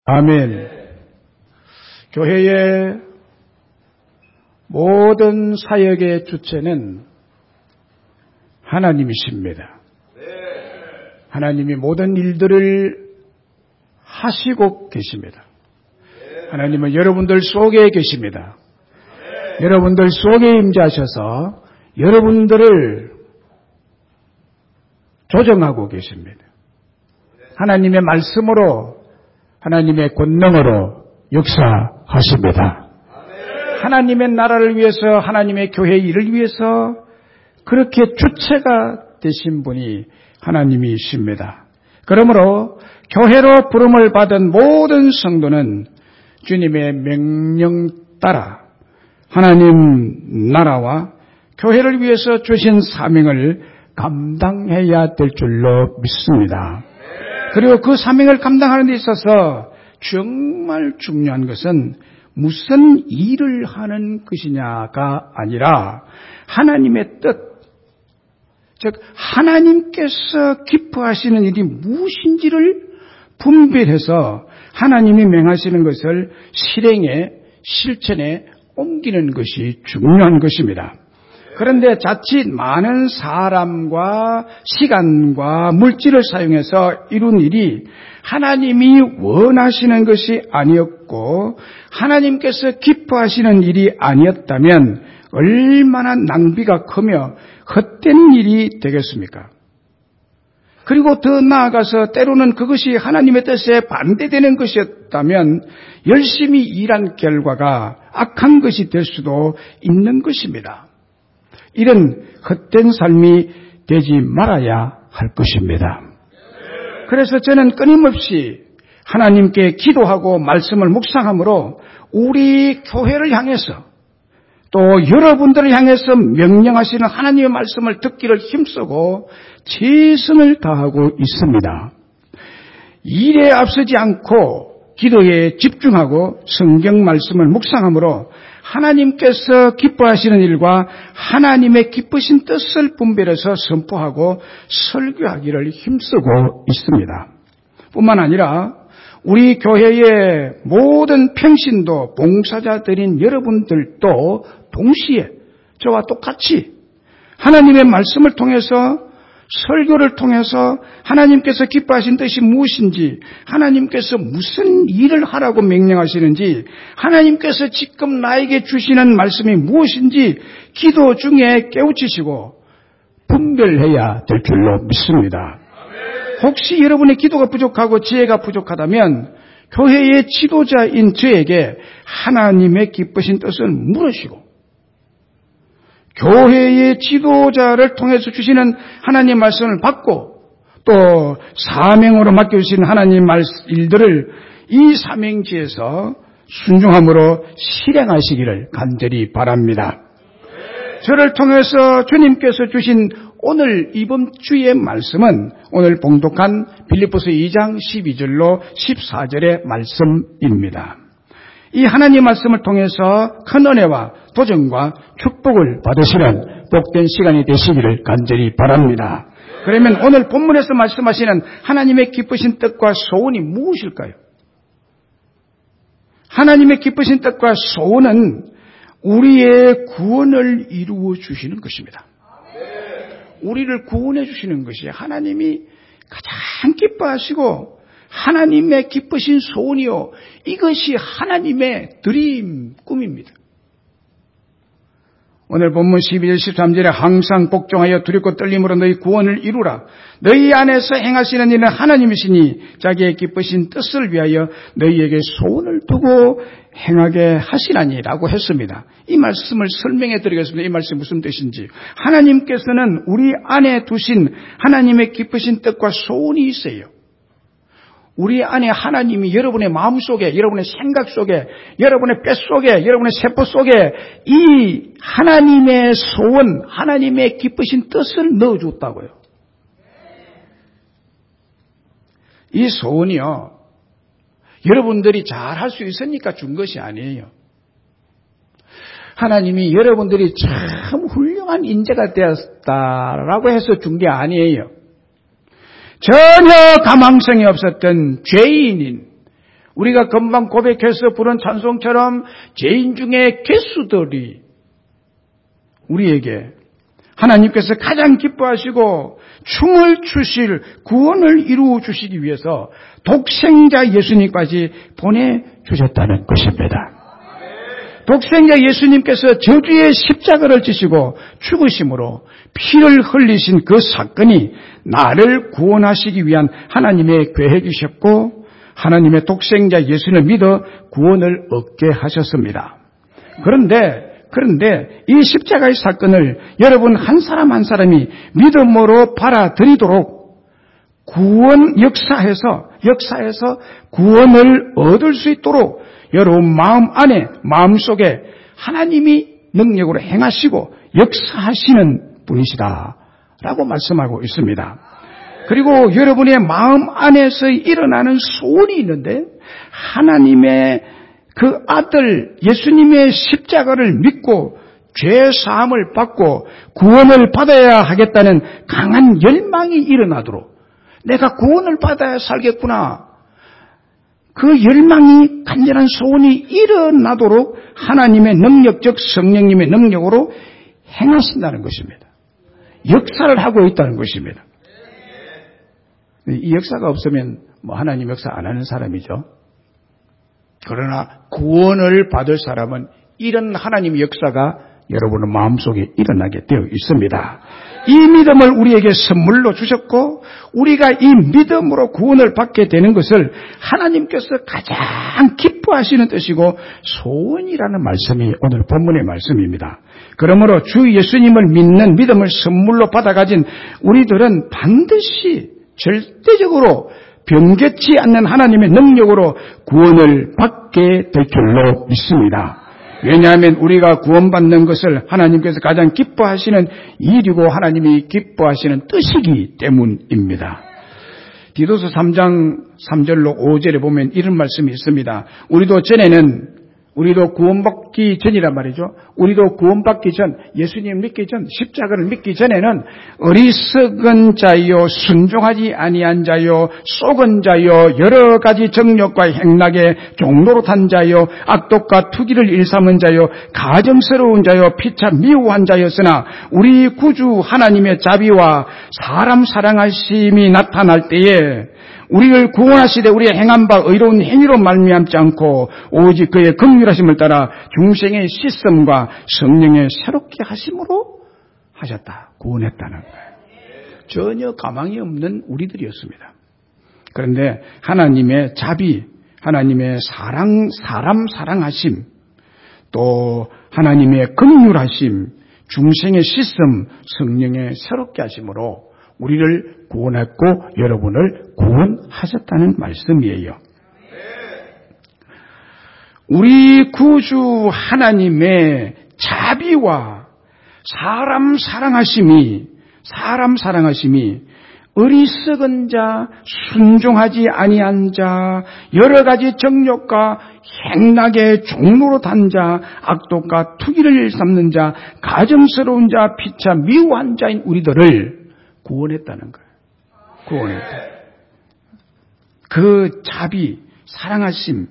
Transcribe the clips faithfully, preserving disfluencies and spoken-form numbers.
아멘. 교회의 모든 사역의 주체는 하나님이십니다. 하나님이 모든 일들을 하시고 계십니다. 하나님은 여러분들 속에 계십니다. 여러분들 속에 임재하셔서 여러분들을 조정하고 계십니다. 하나님의 말씀으로, 하나님의 권능으로 역사하십니다. 하나님의 나라를 위해서, 하나님의 교회 일을 위해서 그렇게 주체가 되신 분이 하나님이십니다. 그러므로 교회로 부름을 받은 모든 성도는 주님의 명령 따라 하나님 나라와 교회를 위해서 주신 사명을 감당해야 될 줄로 믿습니다. 그리고 그 사명을 감당하는 데 있어서 정말 중요한 것은 무슨 일을 하는 것이냐가 아니라 하나님의 뜻, 즉 하나님께서 기뻐하시는 일이 무엇인지를 분별해서 하나님이 명하시는 것을 실행에, 실천에 옮기는 것이 중요한 것입니다. 그런데 자칫 많은 사람과 시간과 물질을 사용해서 이룬 일이 하나님이 원하시는 것이 아니었고 하나님께서 기뻐하시는 일이 아니었다면 얼마나 낭비가 크며 헛된 일이 되겠습니까? 그리고 더 나아가서 때로는 그것이 하나님의 뜻에 반대되는 것이었다면 열심히 일한 결과가 악한 것이 될 수도 있는 것입니다. 이런 헛된 삶이 되지 말아야 할 것입니다. 그래서 저는 끊임없이 하나님께 기도하고 말씀을 묵상함으로 우리 교회를 향해서 또 여러분들을 향해서 명령하시는 하나님의 말씀을 듣기를 힘쓰고 최선을 다하고 있습니다. 일에 앞서지 않고 기도에 집중하고 성경 말씀을 묵상함으로 하나님께서 기뻐하시는 일과 하나님의 기쁘신 뜻을 분별해서 선포하고 설교하기를 힘쓰고 있습니다. 뿐만 아니라 우리 교회의 모든 평신도 봉사자들인 여러분들도 동시에 저와 똑같이 하나님의 말씀을 통해서 설교를 통해서 하나님께서 기뻐하신 뜻이 무엇인지, 하나님께서 무슨 일을 하라고 명령하시는지, 하나님께서 지금 나에게 주시는 말씀이 무엇인지 기도 중에 깨우치시고 분별해야 될 줄로 믿습니다. 혹시 여러분의 기도가 부족하고 지혜가 부족하다면 교회의 지도자인 저에게 하나님의 기쁘신 뜻을 물으시고 교회의 지도자를 통해서 주시는 하나님의 말씀을 받고 또 사명으로 맡겨주시는 하나님의 일들을 이 사명지에서 순종함으로 실행하시기를 간절히 바랍니다. 저를 통해서 주님께서 주신 오늘 이번 주의 말씀은 오늘 봉독한 빌립보서 이 장 십이 절로 십사 절의 말씀입니다. 이 하나님 말씀을 통해서 큰 은혜와 도전과 축복을 받으시는 복된 시간이 되시기를 간절히 바랍니다. 그러면 오늘 본문에서 말씀하시는 하나님의 기쁘신 뜻과 소원이 무엇일까요? 하나님의 기쁘신 뜻과 소원은 우리의 구원을 이루어 주시는 것입니다. 우리를 구원해 주시는 것이 하나님이 가장 기뻐하시고 하나님의 기쁘신 소원이요, 이것이 하나님의 드림, 꿈입니다. 오늘 본문 십이 절 십삼 절에 항상 복종하여 두렵고 떨림으로 너희 구원을 이루라. 너희 안에서 행하시는 일은 하나님이시니 자기의 기쁘신 뜻을 위하여 너희에게 소원을 두고 행하게 하시라니라고 했습니다. 이 말씀을 설명해 드리겠습니다. 이 말씀이 무슨 뜻인지. 하나님께서는 우리 안에 두신 하나님의 기쁘신 뜻과 소원이 있어요. 우리 안에 하나님이 여러분의 마음속에, 여러분의 생각 속에, 여러분의 뼛속에, 여러분의 세포 속에 이 하나님의 소원, 하나님의 기쁘신 뜻을 넣어줬다고요. 이 소원이요, 여러분들이 잘 할 수 있으니까 준 것이 아니에요. 하나님이 여러분들이 참 훌륭한 인재가 되었다라고 해서 준 게 아니에요. 전혀 가망성이 없었던 죄인인 우리가 금방 고백해서 부른 찬송처럼 죄인 중에 괴수들이 우리에게 하나님께서 가장 기뻐하시고 춤을 추실 구원을 이루어 주시기 위해서 독생자 예수님까지 보내주셨다는 것입니다. 독생자 예수님께서 저주의 십자가를 지시고 죽으심으로 피를 흘리신 그 사건이 나를 구원하시기 위한 하나님의 계획이셨고 하나님의 독생자 예수를 믿어 구원을 얻게 하셨습니다. 그런데 그런데 이 십자가의 사건을 여러분 한 사람 한 사람이 믿음으로 받아들이도록 구원 역사에서 역사에서 구원을 얻을 수 있도록 여러분 마음 안에 마음속에 하나님이 능력으로 행하시고 역사하시는 분이시다라고 말씀하고 있습니다. 그리고 여러분의 마음 안에서 일어나는 소원이 있는데 하나님의 그 아들 예수님의 십자가를 믿고 죄 사함을 받고 구원을 받아야 하겠다는 강한 열망이 일어나도록 내가 구원을 받아야 살겠구나. 그 열망이 간절한 소원이 일어나도록 하나님의 능력적 성령님의 능력으로 행하신다는 것입니다. 역사를 하고 있다는 것입니다. 이 역사가 없으면 뭐 하나님 역사 안 하는 사람이죠. 그러나 구원을 받을 사람은 이런 하나님의 역사가 여러분의 마음속에 일어나게 되어 있습니다. 이 믿음을 우리에게 선물로 주셨고 우리가 이 믿음으로 구원을 받게 되는 것을 하나님께서 가장 기뻐하시는 뜻이고 소원이라는 말씀이 오늘 본문의 말씀입니다. 그러므로 주 예수님을 믿는 믿음을 선물로 받아가진 우리들은 반드시 절대적으로 변개치 않는 하나님의 능력으로 구원을 받게 될 줄로 믿습니다. 왜냐하면 우리가 구원받는 것을 하나님께서 가장 기뻐하시는 일이고 하나님이 기뻐하시는 뜻이기 때문입니다. 디도서 삼 장 삼 절로 오 절에 보면 이런 말씀이 있습니다. 우리도 전에는 우리도 구원받기 전이란 말이죠. 우리도 구원받기 전, 예수님 믿기 전, 십자가를 믿기 전에는 어리석은 자요, 순종하지 아니한 자요, 속은 자요, 여러 가지 정욕과 행락에 종노릇한 자요, 악독과 투기를 일삼은 자요, 가증스러운 자요, 피차 미워한 자였으나 우리 구주 하나님의 자비와 사람 사랑하심이 나타날 때에 우리를 구원하시되 우리의 행한 바 의로운 행위로 말미암지 않고 오직 그의 긍휼하심을 따라 중생의 씻음과 성령의 새롭게 하심으로 하셨다. 구원했다는 거예요. 전혀 가망이 없는 우리들이었습니다. 그런데 하나님의 자비, 하나님의 사랑, 사람 사랑하심, 또 하나님의 긍휼하심, 중생의 씻음, 성령의 새롭게 하심으로 우리를 구원했고 여러분을 구원하셨다는 말씀이에요. 우리 구주 하나님의 자비와 사람 사랑하심이 사람 사랑하심이 어리석은 자, 순종하지 아니한 자, 여러 가지 정욕과 행락의 종로로 탄 자, 악독과 투기를 일삼는 자, 가증스러운 자, 피차 미워한 자인 우리들을 구원했다는 거예요. 구원했다. 그 자비, 사랑하심,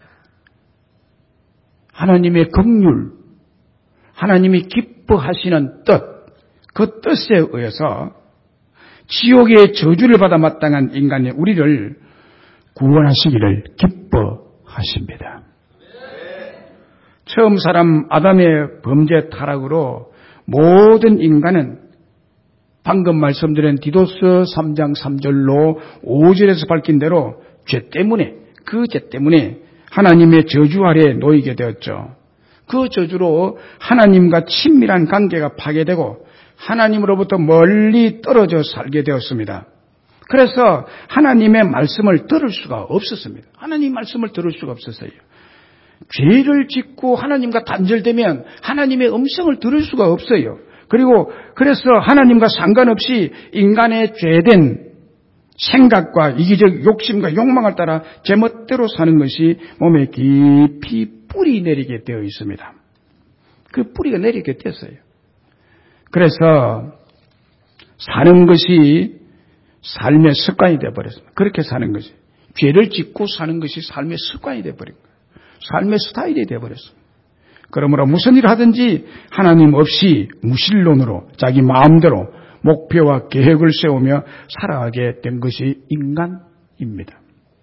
하나님의 긍휼, 하나님이 기뻐하시는 뜻, 그 뜻에 의해서 지옥의 저주를 받아 마땅한 인간의 우리를 구원하시기를 기뻐하십니다. 처음 사람 아담의 범죄 타락으로 모든 인간은 방금 말씀드린 디도서 삼 장 삼 절로 오 절에서 밝힌 대로 죄 때문에, 그 죄 때문에 하나님의 저주 아래에 놓이게 되었죠. 그 저주로 하나님과 친밀한 관계가 파괴되고 하나님으로부터 멀리 떨어져 살게 되었습니다. 그래서 하나님의 말씀을 들을 수가 없었습니다. 하나님 말씀을 들을 수가 없었어요. 죄를 짓고 하나님과 단절되면 하나님의 음성을 들을 수가 없어요. 그리고 그래서 하나님과 상관없이 인간의 죄된 생각과 이기적 욕심과 욕망을 따라 제멋대로 사는 것이 몸에 깊이 뿌리 내리게 되어 있습니다. 그 뿌리가 내리게 됐어요. 그래서 사는 것이 삶의 습관이 되어버렸습니다. 그렇게 사는 것이. 죄를 짓고 사는 것이 삶의 습관이 되어버린 거예요. 삶의 스타일이 되어버렸습니다. 그러므로 무슨 일을 하든지 하나님 없이 무신론으로 자기 마음대로 목표와 계획을 세우며 살아가게 된 것이 인간입니다.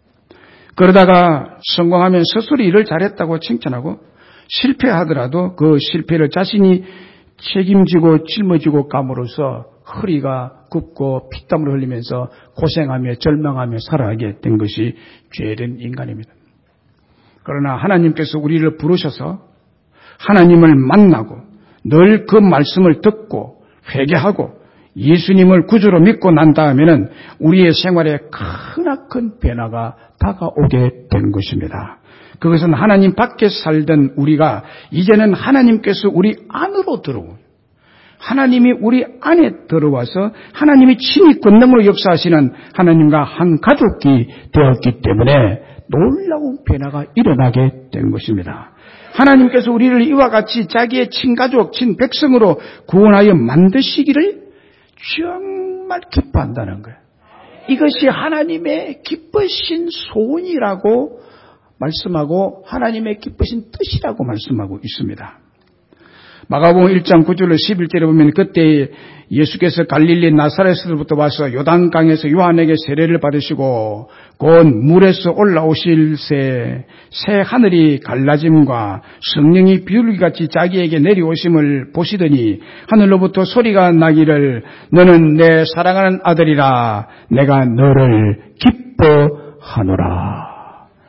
그러다가 성공하면 스스로 일을 잘했다고 칭찬하고 실패하더라도 그 실패를 자신이 책임지고 짊어지고 감으로써 허리가 굽고 피땀을 흘리면서 고생하며 절망하며 살아가게 된 것이 죄된 인간입니다. 그러나 하나님께서 우리를 부르셔서 하나님을 만나고 늘 그 말씀을 듣고 회개하고 예수님을 구주로 믿고 난 다음에는 우리의 생활에 크나큰 변화가 다가오게 된 것입니다. 그것은 하나님 밖에 살던 우리가 이제는 하나님께서 우리 안으로 들어오고 하나님이 우리 안에 들어와서 하나님이 친히 권능으로 역사하시는 하나님과 한 가족이 되었기 때문에 놀라운 변화가 일어나게 된 것입니다. 하나님께서 우리를 이와 같이 자기의 친가족, 친백성으로 구원하여 만드시기를 정말 기뻐한다는 거예요. 이것이 하나님의 기쁘신 소원이라고 말씀하고 하나님의 기쁘신 뜻이라고 말씀하고 있습니다. 마가복음 일 장 구 절로 십일 절에 보면 그때 예수께서 갈릴리 나사렛으로부터 와서 요단강에서 요한에게 세례를 받으시고 곧 물에서 올라오실 새, 새 하늘이 갈라짐과 성령이 비둘기같이 자기에게 내려오심을 보시더니 하늘로부터 소리가 나기를 너는 내 사랑하는 아들이라 내가 너를 기뻐하노라.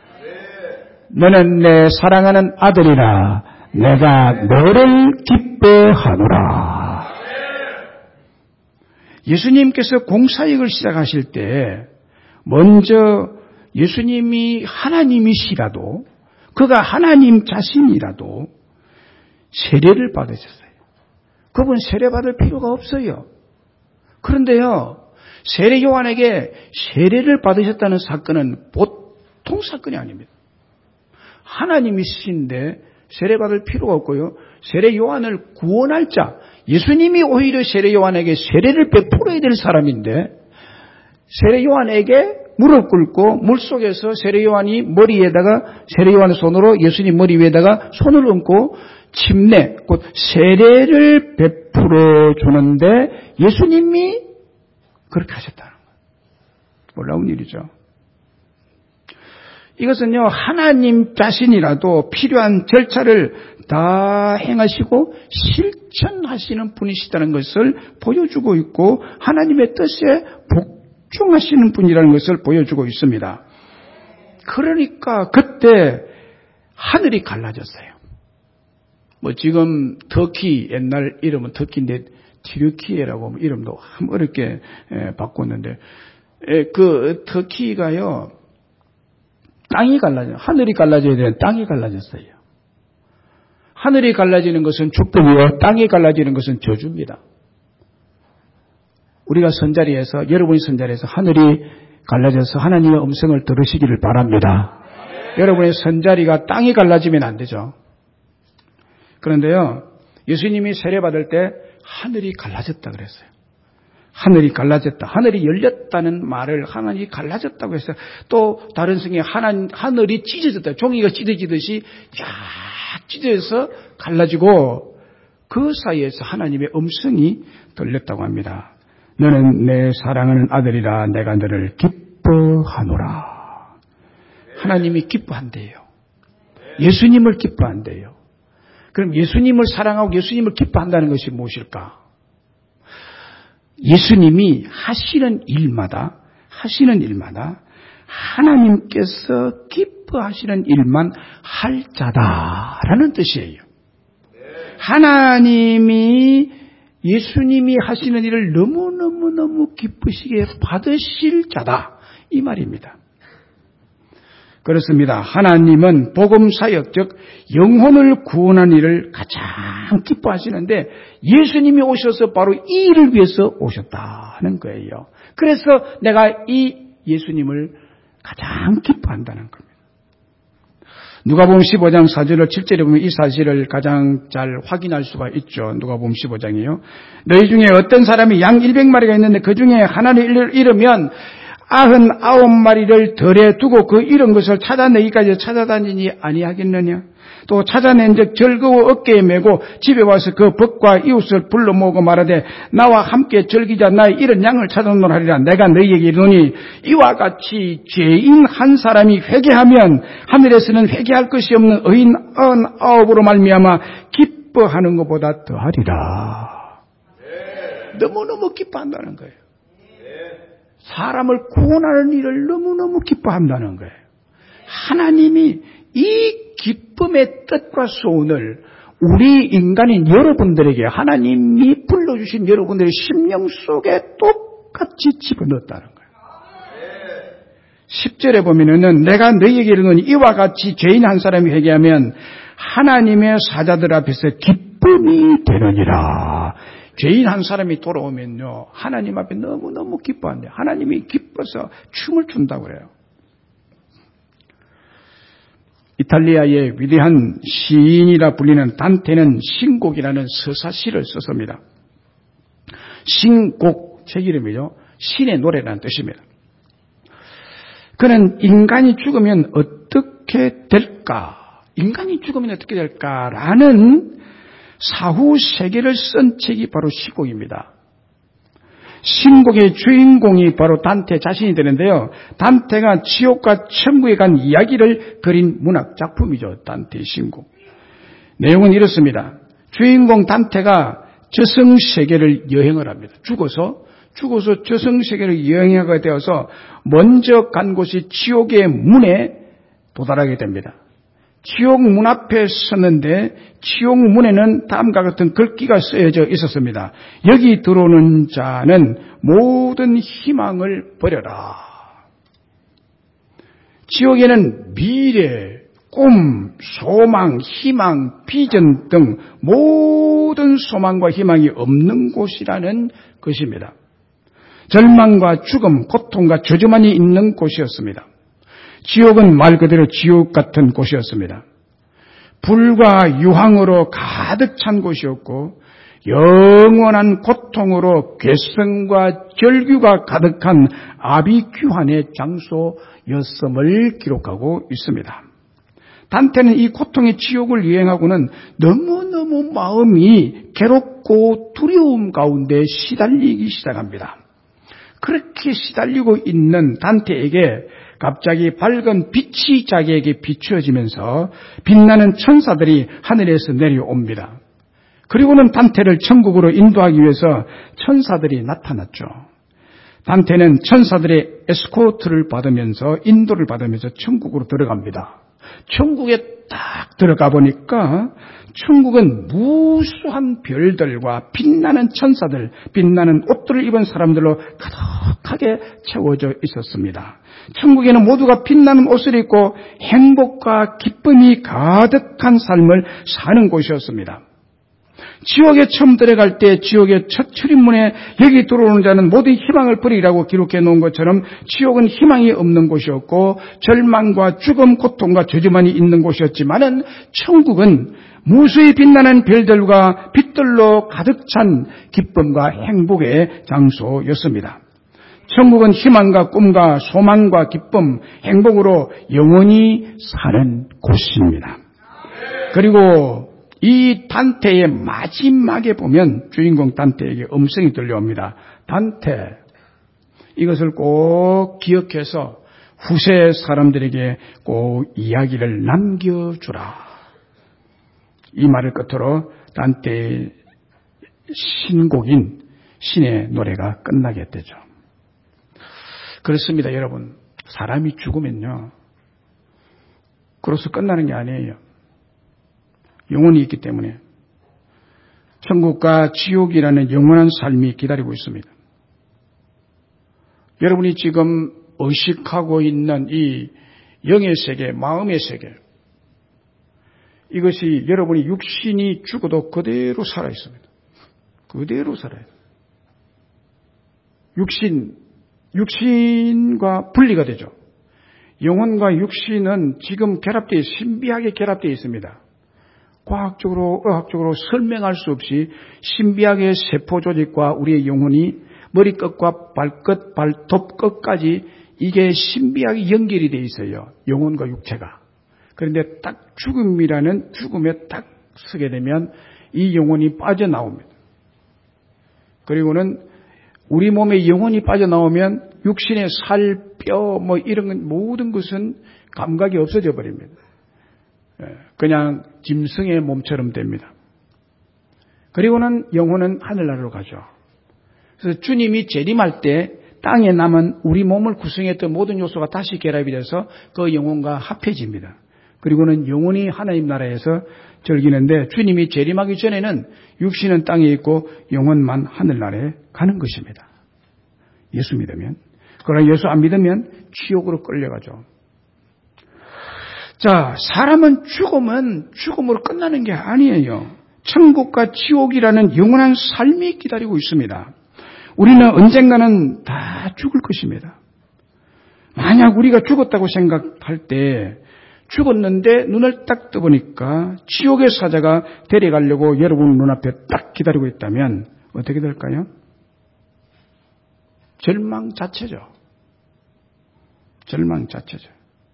너는 내 사랑하는 아들이라 내가 너를 기뻐하노라. 예수님께서 공사역을 시작하실 때 먼저 예수님이 하나님이시라도 그가 하나님 자신이라도 세례를 받으셨어요. 그분 세례받을 필요가 없어요. 그런데요, 세례 요한에게 세례를 받으셨다는 사건은 보통 사건이 아닙니다. 하나님이신데 세례받을 필요가 없고요. 세례 요한을 구원할 자, 예수님이 오히려 세례 요한에게 세례를 베풀어야 될 사람인데 세례 요한에게 무릎 꿇고 물속에서 세례 요한이 머리에다가 세례 요한의 손으로 예수님 머리 위에다가 손을 얹고 침례, 곧 세례를 베풀어 주는데 예수님이 그렇게 하셨다는 거예요. 놀라운 일이죠. 이것은요, 하나님 자신이라도 필요한 절차를 다 행하시고 실천하시는 분이시다는 것을 보여주고 있고 하나님의 뜻에 복종하시는 분이라는 것을 보여주고 있습니다. 그러니까 그때 하늘이 갈라졌어요. 뭐 지금 터키, 옛날 이름은 터키인데 티르키예라고 이름도 참 어렵게 바꿨는데 그 터키가요, 땅이 갈라져, 하늘이 갈라져야 되는 땅이 갈라졌어요. 하늘이 갈라지는 것은 축복이요, 땅이 갈라지는 것은 저주입니다. 우리가 선자리에서, 여러분이 선자리에서 하늘이 갈라져서 하나님의 음성을 들으시기를 바랍니다. 네. 여러분의 선자리가 땅이 갈라지면 안 되죠. 그런데요, 예수님이 세례받을 때 하늘이 갈라졌다 그랬어요. 하늘이 갈라졌다. 하늘이 열렸다는 말을 하늘이 갈라졌다고 했어요. 또 다른 성경에 하늘이 찢어졌다. 종이가 찢어지듯이 쫙 찢어져서 갈라지고 그 사이에서 하나님의 음성이 들렸다고 합니다. 너는 내 사랑하는 아들이라 내가 너를 기뻐하노라. 하나님이 기뻐한대요. 예수님을 기뻐한대요. 그럼 예수님을 사랑하고 예수님을 기뻐한다는 것이 무엇일까? 예수님이 하시는 일마다 하시는 일마다 하나님께서 기뻐하시는 일만 할 자다라는 뜻이에요. 하나님이 예수님이 하시는 일을 너무너무너무 기쁘시게 받으실 자다 이 말입니다. 그렇습니다. 하나님은 복음 사역, 즉 영혼을 구원하는 일을 가장 기뻐하시는데 예수님이 오셔서 바로 이 일을 위해서 오셨다는 거예요. 그래서 내가 이 예수님을 가장 기뻐한다는 겁니다. 누가복음 십오 장 사 절로 칠 절에 보면 이 사실을 가장 잘 확인할 수가 있죠. 누가복음 십오 장이요. 너희 중에 어떤 사람이 양 백 마리가 있는데 그 중에 하나를 잃으면 아흔아홉 마리를 덜에 두고 그 잃은 것을 찾아내기까지 찾아다니니 아니하겠느냐. 또 찾아낸 적 즐거워 어깨에 메고 집에 와서 그 벗과 이웃을 불러 모으고 말하되 나와 함께 즐기자. 나의 잃은 양을 찾아오노라 하리라. 내가 너희에게 이르노니 이와 같이 죄인 한 사람이 회개하면 하늘에서는 회개할 것이 없는 의인 아흔아홉으로 말미암아 기뻐하는 것보다 더하리라. 너무너무 기뻐한다는 거예요. 사람을 구원하는 일을 너무너무 기뻐한다는 거예요. 하나님이 이 기쁨의 뜻과 소원을 우리 인간인 여러분들에게 하나님이 불러주신 여러분들의 심령 속에 똑같이 집어넣었다는 거예요. 십 절에 보면은 내가 너희에게 이르노니 이와 같이 죄인 한 사람이 회개하면 하나님의 사자들 앞에서 기쁨이 되느니라. 죄인 한 사람이 돌아오면요 하나님 앞에 너무너무 기뻐한대요. 하나님이 기뻐서 춤을 춘다고 그래요. 이탈리아의 위대한 시인이라 불리는 단테는 신곡이라는 서사시를 썼습니다. 신곡, 책 이름이죠. 신의 노래라는 뜻입니다. 그는 인간이 죽으면 어떻게 될까? 인간이 죽으면 어떻게 될까라는 사후 세계를 쓴 책이 바로 신곡입니다. 신곡의 주인공이 바로 단테 자신이 되는데요. 단테가 지옥과 천국에 간 이야기를 그린 문학 작품이죠. 단테의 신곡. 내용은 이렇습니다. 주인공 단테가 저승세계를 여행을 합니다. 죽어서 죽어서 저승세계를 여행하게 되어서 먼저 간 곳이 지옥의 문에 도달하게 됩니다. 지옥 문 앞에 섰는데 지옥 문에는 다음과 같은 글귀가 쓰여져 있었습니다. 여기 들어오는 자는 모든 희망을 버려라. 지옥에는 미래, 꿈, 소망, 희망, 비전 등 모든 소망과 희망이 없는 곳이라는 것입니다. 절망과 죽음, 고통과 저주만이 있는 곳이었습니다. 지옥은 말 그대로 지옥 같은 곳이었습니다. 불과 유황으로 가득 찬 곳이었고 영원한 고통으로 괴성과 절규가 가득한 아비규환의 장소였음을 기록하고 있습니다. 단테는 이 고통의 지옥을 여행하고는 너무너무 마음이 괴롭고 두려움 가운데 시달리기 시작합니다. 그렇게 시달리고 있는 단테에게 갑자기 밝은 빛이 자기에게 비추어지면서 빛나는 천사들이 하늘에서 내려옵니다. 그리고는 단테를 천국으로 인도하기 위해서 천사들이 나타났죠. 단테는 천사들의 에스코트를 받으면서 인도를 받으면서 천국으로 들어갑니다. 천국에 딱 들어가 보니까 천국은 무수한 별들과 빛나는 천사들, 빛나는 옷들을 입은 사람들로 가득하게 채워져 있었습니다. 천국에는 모두가 빛나는 옷을 입고 행복과 기쁨이 가득한 삶을 사는 곳이었습니다. 지옥에 처음 들어갈 때 지옥의 첫 출입문에 여기 들어오는 자는 모든 희망을 버리라고 기록해 놓은 것처럼 지옥은 희망이 없는 곳이었고 절망과 죽음, 고통과 저주만이 있는 곳이었지만은 천국은 무수히 빛나는 별들과 빛들로 가득 찬 기쁨과 행복의 장소였습니다. 천국은 희망과 꿈과 소망과 기쁨, 행복으로 영원히 사는 곳입니다. 그리고 이 단테의 마지막에 보면 주인공 단테에게 음성이 들려옵니다. 단테, 이것을 꼭 기억해서 후세 사람들에게 꼭 이야기를 남겨주라. 이 말을 끝으로 단테의 신곡인 신의 노래가 끝나게 되죠. 그렇습니다, 여러분. 사람이 죽으면요, 그로서 끝나는 게 아니에요. 영혼이 있기 때문에 천국과 지옥이라는 영원한 삶이 기다리고 있습니다. 여러분이 지금 의식하고 있는 이 영의 세계, 마음의 세계, 이것이 여러분이 육신이 죽어도 그대로 살아 있습니다. 그대로 살아요. 육신, 육신과 분리가 되죠. 영혼과 육신은 지금 결합되어, 신비하게 결합되어 있습니다. 과학적으로, 의학적으로 설명할 수 없이 신비하게 세포 조직과 우리의 영혼이 머리끝과 발끝, 발톱 끝까지 이게 신비하게 연결이 되어 있어요. 영혼과 육체가. 그런데 딱 죽음이라는 죽음에 딱 서게 되면 이 영혼이 빠져나옵니다. 그리고는 우리 몸에 영혼이 빠져나오면 육신의 살, 뼈, 뭐 이런 모든 것은 감각이 없어져 버립니다. 그냥 짐승의 몸처럼 됩니다. 그리고는 영혼은 하늘나라로 가죠. 그래서 주님이 재림할 때 땅에 남은 우리 몸을 구성했던 모든 요소가 다시 결합이 돼서 그 영혼과 합해집니다. 그리고는 영혼이 하나님 나라에서 즐기는데 주님이 재림하기 전에는 육신은 땅에 있고 영혼만 하늘나라에 가는 것입니다. 예수 믿으면. 그러나 예수 안 믿으면 지옥으로 끌려가죠. 자, 사람은 죽으면 죽음으로 끝나는 게 아니에요. 천국과 지옥이라는 영원한 삶이 기다리고 있습니다. 우리는 언젠가는 다 죽을 것입니다. 만약 우리가 죽었다고 생각할 때 죽었는데 눈을 딱 떠보니까 지옥의 사자가 데려가려고 여러분 눈앞에 딱 기다리고 있다면 어떻게 될까요? 절망 자체죠. 절망 자체죠.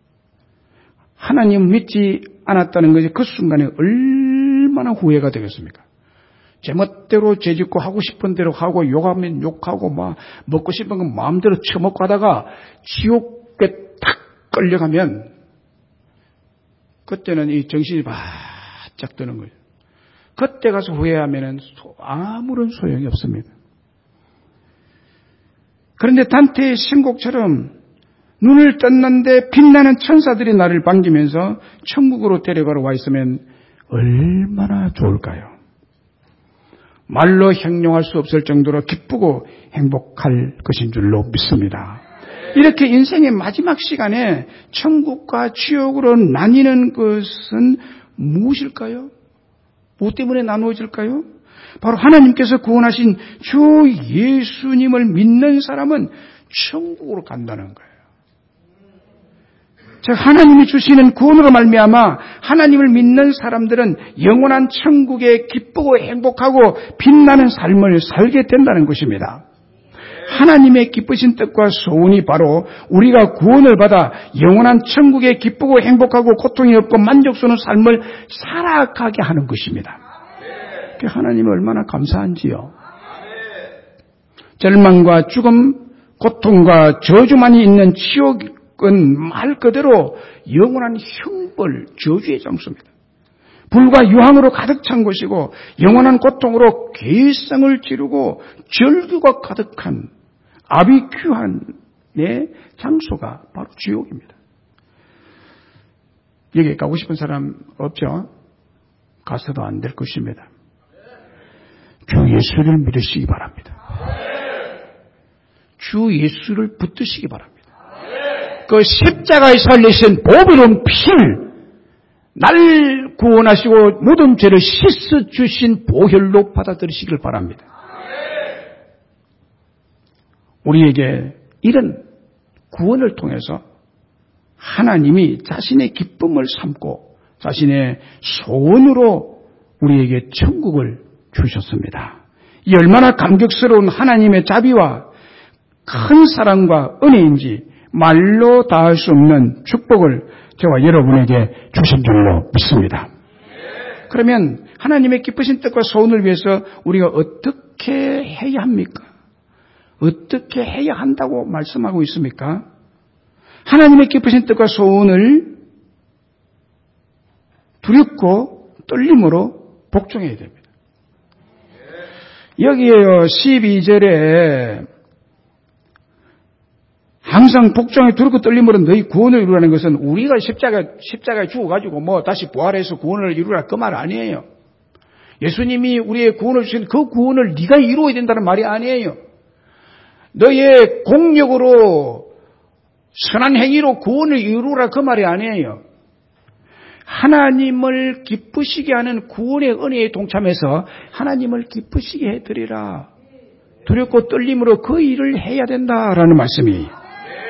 하나님 믿지 않았다는 것이 그 순간에 얼마나 후회가 되겠습니까? 제멋대로 죄짓고 하고 싶은 대로 하고 욕하면 욕하고 막 먹고 싶은 건 마음대로 처먹고 하다가 지옥에 탁 끌려가면 그때는 이 정신이 바짝 드는 거예요. 그때 가서 후회하면 아무런 소용이 없습니다. 그런데 단테의 신곡처럼 눈을 떴는데 빛나는 천사들이 나를 반기면서 천국으로 데려가러 와 있으면 얼마나 좋을까요? 말로 형용할 수 없을 정도로 기쁘고 행복할 것인 줄로 믿습니다. 이렇게 인생의 마지막 시간에 천국과 지옥으로 나뉘는 것은 무엇일까요? 무엇 때문에 나누어질까요? 바로 하나님께서 구원하신 주 예수님을 믿는 사람은 천국으로 간다는 거예요. 즉 하나님이 주시는 구원으로 말미암아 하나님을 믿는 사람들은 영원한 천국에 기쁘고 행복하고 빛나는 삶을 살게 된다는 것입니다. 하나님의 기쁘신 뜻과 소원이 바로 우리가 구원을 받아 영원한 천국에 기쁘고 행복하고 고통이 없고 만족스러운 삶을 살아가게 하는 것입니다. 하나님이 얼마나 감사한지요. 절망과 죽음, 고통과 저주만이 있는 지옥은 말 그대로 영원한 형벌, 저주의 장소입니다. 불과 유황으로 가득 찬 곳이고 영원한 고통으로 괴성을 지르고 절규가 가득한 아비큐한의 장소가 바로 지옥입니다. 여기 가고 싶은 사람 없죠? 가서도 안 될 것입니다. 주 예수를 믿으시기 바랍니다. 주 예수를 붙드시기 바랍니다. 그 십자가에 살리신 보배로운 피를 날 구원하시고 모든 죄를 씻어 주신 보혈로 받아들이시길 바랍니다. 우리에게 이런 구원을 통해서 하나님이 자신의 기쁨을 삼고 자신의 소원으로 우리에게 천국을 주셨습니다. 이 얼마나 감격스러운 하나님의 자비와 큰 사랑과 은혜인지 말로 다할 수 없는 축복을 저와 여러분에게 주신 줄로 믿습니다. 그러면 하나님의 기쁘신 뜻과 소원을 위해서 우리가 어떻게 해야 합니까? 어떻게 해야 한다고 말씀하고 있습니까? 하나님의 기쁘신 뜻과 소원을 두렵고 떨림으로 복종해야 됩니다. 여기에요, 십이 절에 항상 복종에 두렵고 떨림으로 너희 구원을 이루라는 것은 우리가 십자가, 십자가에 죽어가지고 뭐 다시 부활해서 구원을 이루라 그 말 아니에요. 예수님이 우리의 구원을 주신 그 구원을 네가 이루어야 된다는 말이 아니에요. 너의 공력으로 선한 행위로 구원을 이루라 그 말이 아니에요. 하나님을 기쁘시게 하는 구원의 은혜에 동참해서 하나님을 기쁘시게 해드리라. 두렵고 떨림으로 그 일을 해야 된다라는 말씀이에요.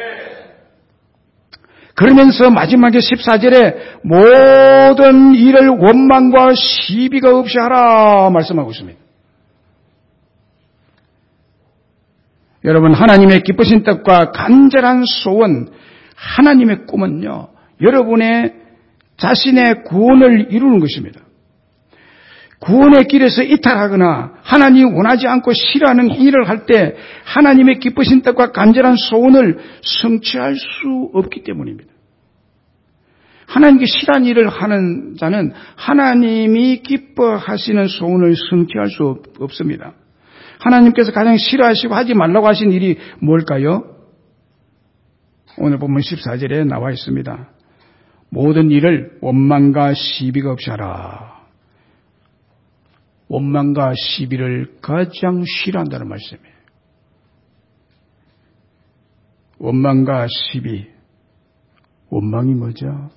그러면서 마지막에 십사 절에 모든 일을 원망과 시비가 없이 하라 말씀하고 있습니다. 여러분, 하나님의 기쁘신 뜻과 간절한 소원, 하나님의 꿈은요, 여러분의 자신의 구원을 이루는 것입니다. 구원의 길에서 이탈하거나 하나님이 원하지 않고 싫어하는 행위를 할 때 하나님의 기쁘신 뜻과 간절한 소원을 성취할 수 없기 때문입니다. 하나님께 싫어하는 일을 하는 자는 하나님이 기뻐하시는 소원을 성취할 수 없습니다. 하나님께서 가장 싫어하시고 하지 말라고 하신 일이 뭘까요? 오늘 본문 십사 절에 나와 있습니다. 모든 일을 원망과 시비가 없이 하라. 원망과 시비를 가장 싫어한다는 말씀이에요. 원망과 시비. 원망이 뭐죠?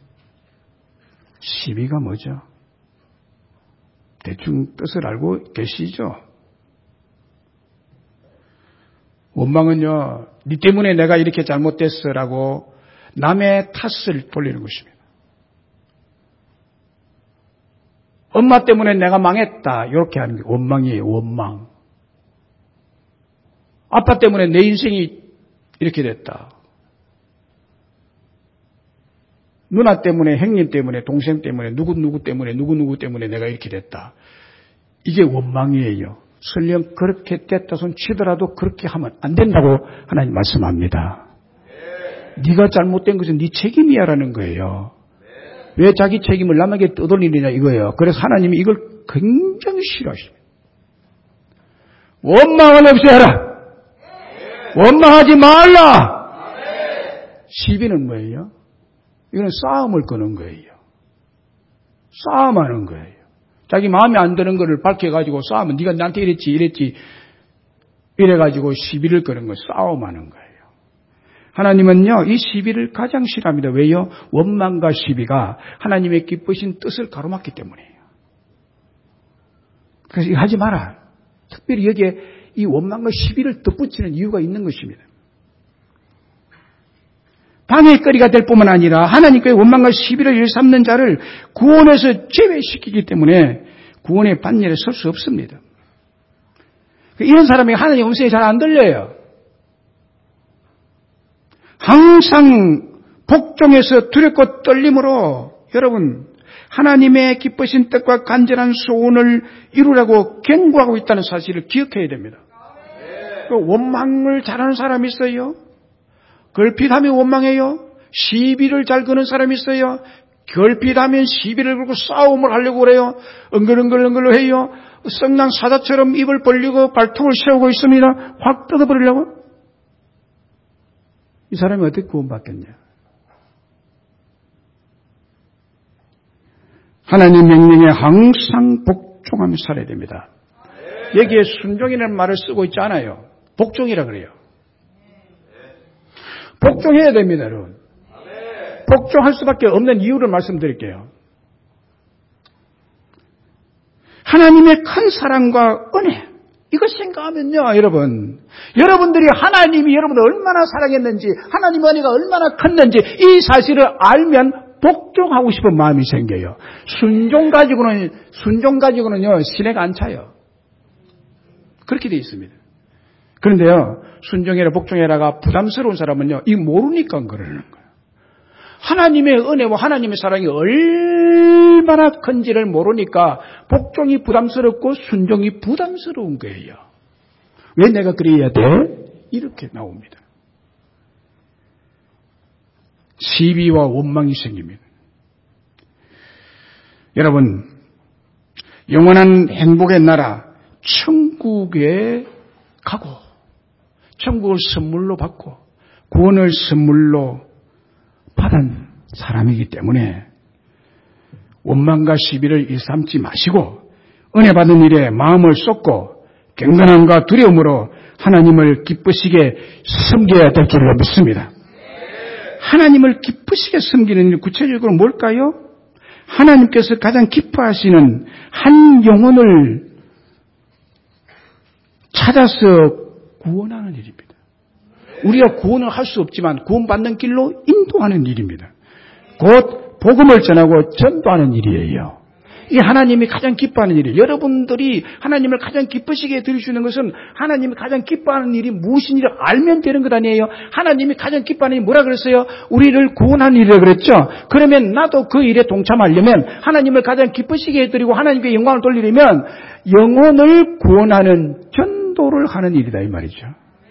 시비가 뭐죠? 대충 뜻을 알고 계시죠? 원망은요, 네 때문에 내가 이렇게 잘못됐어라고 남의 탓을 돌리는 것입니다. 엄마 때문에 내가 망했다. 이렇게 하는 게 원망이에요. 원망. 아빠 때문에 내 인생이 이렇게 됐다. 누나 때문에, 형님 때문에, 동생 때문에, 누구누구 때문에, 누구누구 때문에 내가 이렇게 됐다. 이게 원망이에요. 설령 그렇게 됐다 손 치더라도 그렇게 하면 안 된다고 하나님 말씀합니다. 네. 네가 잘못된 것은 네 책임이야라는 거예요. 네. 왜 자기 책임을 남에게 떠돌리느냐 이거예요. 그래서 하나님이 이걸 굉장히 싫어하십니다. 원망을 없애라. 네. 원망하지 말라. 네. 시비는 뭐예요? 이거는 싸움을 거는 거예요. 싸움하는 거예요. 자기 마음에 안 드는 거를 밝혀가지고 싸우면 네가 나한테 이랬지 이랬지 이래가지고 시비를 거는 거예요. 싸움하는 거예요. 하나님은요 이 시비를 가장 싫어합니다. 왜요? 원망과 시비가 하나님의 기쁘신 뜻을 가로막기 때문이에요. 그래서 이거 하지 마라. 특별히 여기에 이 원망과 시비를 덧붙이는 이유가 있는 것입니다. 방해거리가 될 뿐만 아니라 하나님께 원망과 시비를 일삼는 자를 구원에서 제외시키기 때문에 구원의 반열에 설 수 없습니다. 이런 사람이 하나님 음성이 잘 안 들려요. 항상 복종에서 두렵고 떨림으로 여러분 하나님의 기쁘신 뜻과 간절한 소원을 이루라고 경고하고 있다는 사실을 기억해야 됩니다. 원망을 잘하는 사람이 있어요. 결핍하면 원망해요. 시비를 잘 거는 사람이 있어요. 결핍하면 시비를 걸고 싸움을 하려고 그래요. 은글은글은글 해요. 성난 사자처럼 입을 벌리고 발톱을 세우고 있습니다. 확 뜯어버리려고. 이 사람이 어떻게 구원받겠냐. 하나님 명령에 항상 복종하며 살아야 됩니다. 여기에 순종이라는 말을 쓰고 있지 않아요. 복종이라 그래요. 복종해야 됩니다, 여러분. 복종할 수밖에 없는 이유를 말씀드릴게요. 하나님의 큰 사랑과 은혜, 이거 생각하면요, 여러분. 여러분들이 하나님이 여러분을 얼마나 사랑했는지, 하나님의 은혜가 얼마나 컸는지, 이 사실을 알면 복종하고 싶은 마음이 생겨요. 순종 가지고는, 순종 가지고는요, 시내가 안 차요. 그렇게 되어 있습니다. 그런데요, 순종해라, 복종해라가 부담스러운 사람은요, 이 모르니까 그러는 거예요. 하나님의 은혜와 하나님의 사랑이 얼마나 큰지를 모르니까 복종이 부담스럽고 순종이 부담스러운 거예요. 왜 내가 그래야 돼? 이렇게 나옵니다. 시비와 원망이 생깁니다. 여러분, 영원한 행복의 나라, 천국에 가고, 천국을 선물로 받고 구원을 선물로 받은 사람이기 때문에 원망과 시비를 일삼지 마시고 은혜 받은 일에 마음을 쏟고 경건함과 두려움으로 하나님을 기쁘시게 섬겨야 될 줄로 믿습니다. 하나님을 기쁘시게 섬기는 일 구체적으로 뭘까요? 하나님께서 가장 기뻐하시는 한 영혼을 찾아서 구원하는 일입니다. 우리가 구원을 할 수 없지만 구원받는 길로 인도하는 일입니다. 곧 복음을 전하고 전도하는 일이에요. 이 하나님이 가장 기뻐하는 일이에요. 여러분들이 하나님을 가장 기쁘시게 들으시는 것은 하나님이 가장 기뻐하는 일이 무엇인지를 알면 되는 것 아니에요. 하나님이 가장 기뻐하는 일이 뭐라 그랬어요? 우리를 구원하는 일이라고 그랬죠. 그러면 나도 그 일에 동참하려면 하나님을 가장 기쁘시게 해드리고 하나님께 영광을 돌리려면 영혼을 구원하는 전도를 하는 일이다 이 말이죠.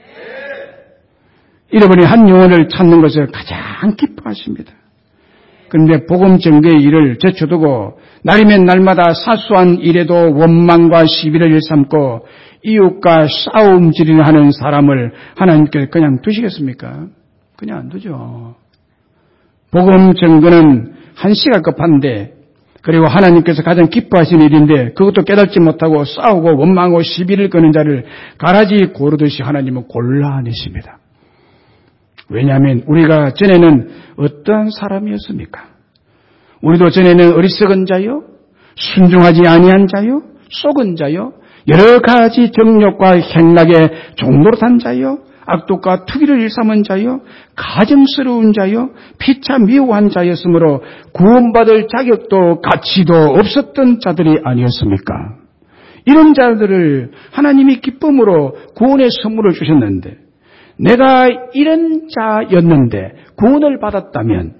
잃어버린 한 영혼을 찾는 것을 가장 기뻐하십니다. 그런데 복음 전개의 일을 제쳐두고 날이면 날마다 사소한 일에도 원망과 시비를 일삼고 이웃과 싸움질을 하는 사람을 하나님께서 그냥 두시겠습니까? 그냥 안 두죠. 복음 전거는 한시가 급한데 그리고 하나님께서 가장 기뻐하시는 일인데 그것도 깨닫지 못하고 싸우고 원망하고 시비를 거는 자를 가라지 고르듯이 하나님은 골라내십니다. 왜냐하면 우리가 전에는 어떠한 사람이었습니까? 우리도 전에는 어리석은 자요, 순종하지 아니한 자요, 속은 자요, 여러 가지 정욕과 행락에 종노릇한 자요, 악독과 투기를 일삼은 자요, 가증스러운 자요, 피차 미워한 자였으므로 구원받을 자격도 가치도 없었던 자들이 아니었습니까? 이런 자들을 하나님이 기쁨으로 구원의 선물을 주셨는데 내가 이런 자였는데 구원을 받았다면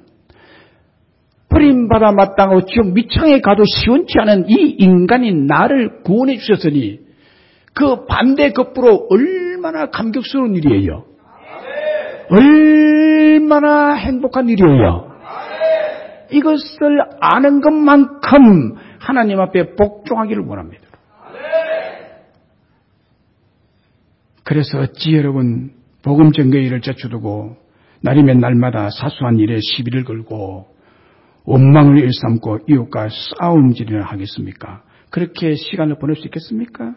버림받아 마땅하고 지옥 밑창에 가도 시원치 않은 이 인간인 나를 구원해 주셨으니 그 반대 급부로 얼마나 감격스러운 일이에요. 얼마나 행복한 일이에요. 이것을 아는 것만큼 하나님 앞에 복종하기를 원합니다. 그래서 어찌 여러분 복음 전개 일을 제쳐두고 날이면 날마다 사소한 일에 시비를 걸고 원망을 일삼고 이웃과 싸움질이나 하겠습니까? 그렇게 시간을 보낼 수 있겠습니까?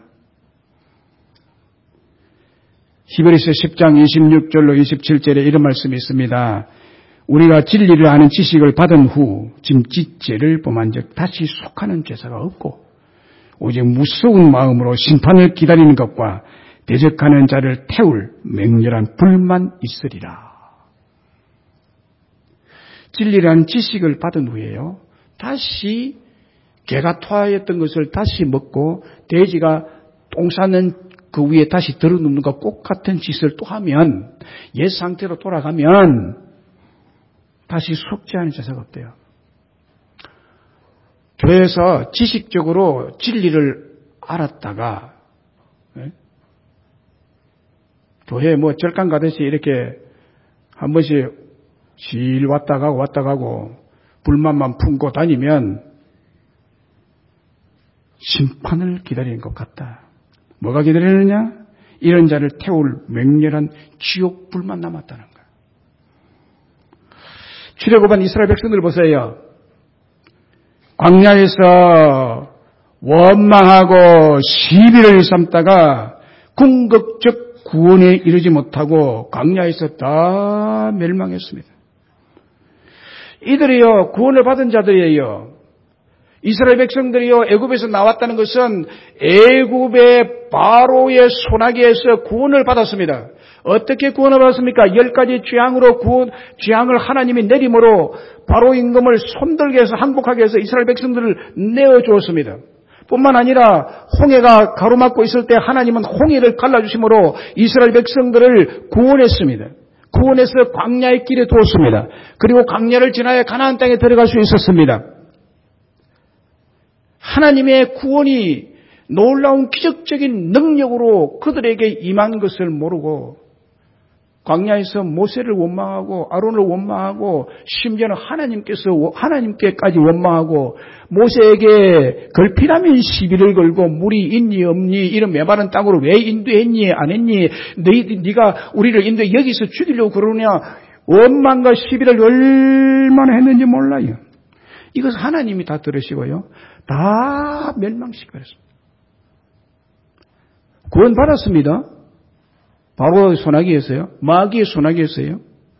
히브리서 십 장 이십육 절로 이십칠 절에 이런 말씀이 있습니다. 우리가 진리를 아는 지식을 받은 후 짐짓죄를 범한 적 다시 속하는 죄사가 없고 오직 무서운 마음으로 심판을 기다리는 것과 대적하는 자를 태울 맹렬한 불만 있으리라. 진리라는 지식을 받은 후에요. 다시 개가 토하였던 것을 다시 먹고 돼지가 똥 싸는 그 위에 다시 들어눕는 것 똑같은 짓을 또 하면 옛 상태로 돌아가면 다시 속죄하는 제사가 없대요. 교회에서 지식적으로 진리를 알았다가 교회 뭐 절간 가듯이 이렇게 한 번씩 실 왔다 가고 왔다 가고 불만만 품고 다니면 심판을 기다리는 것 같다. 뭐가 기다리느냐? 이런 자를 태울 맹렬한 지옥 불만 남았다는 거야. 출애굽한 이스라엘 백성들 보세요. 광야에서 원망하고 시비를 일삼다가 궁극적 구원에 이르지 못하고 광야에서 다 멸망했습니다. 이들이요 구원을 받은 자들이에요. 이스라엘 백성들이요 애굽에서 나왔다는 것은 애굽의 바로의 손아귀에서 구원을 받았습니다. 어떻게 구원을 받았습니까? 열 가지 재앙으로 구원, 재앙을 하나님이 내림으로 바로 임금을 손들게 해서 항복하게 해서 이스라엘 백성들을 내어주었습니다. 뿐만 아니라 홍해가 가로막고 있을 때 하나님은 홍해를 갈라주심으로 이스라엘 백성들을 구원했습니다. 구원해서 광야의 길에 두었습니다. 그리고 광야를 지나야 가나안 땅에 들어갈 수 있었습니다. 하나님의 구원이 놀라운 기적적인 능력으로 그들에게 임한 것을 모르고 광야에서 모세를 원망하고 아론을 원망하고 심지어는 하나님께서 하나님께까지 원망하고 모세에게 걸피라면 시비를 걸고 물이 있니 없니 이런 메마른 땅으로 왜 인도했니 안 했니 너희 네가 우리를 인도해 여기서 죽이려고 그러느냐 원망과 시비를 얼마나 했는지 몰라요. 이것은 하나님이 다 들으시고요. 다 멸망시켜버렸습니다. 구원 받았습니다. 바로 소나기에서요. 마귀의 소나기에서요.